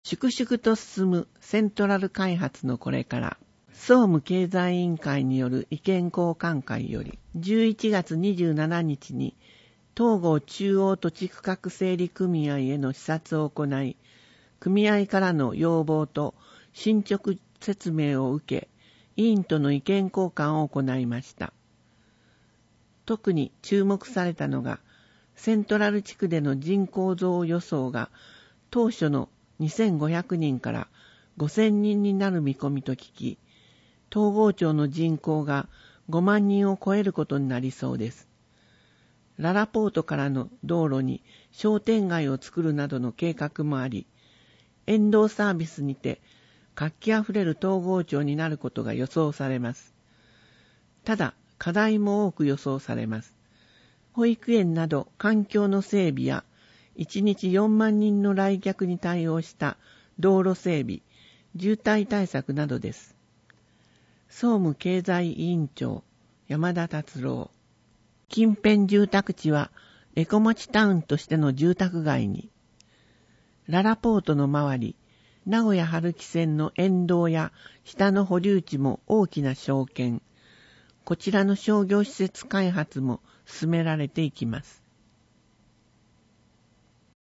粛々と進むセントラル開発のこれから、総務経済委員会による意見交換会より、11月27日に、東郷中央土地区画整理組合への視察を行い、組合からの要望と進捗説明を受け、委員との意見交換を行いました。特に注目されたのが、セントラル地区での人口増予想が当初の2500人から5000人になる見込みと聞き、東郷町の人口が5万人を超えることになりそうです。ララポートからの道路に商店街を作るなどの計画もあり、沿道サービスにて活気あふれる東郷町になることが予想されます。ただ、課題も多く予想されます。保育園など環境の整備や1日4万人の来客に対応した道路整備、渋滞対策などです。総務経済委員長山田達郎。近辺住宅地はエコモチタウンとしての住宅街に。ララポートの周り、名古屋春木線の沿道や下の保留地も大きな商圏。こちらの商業施設開発も進められていきます。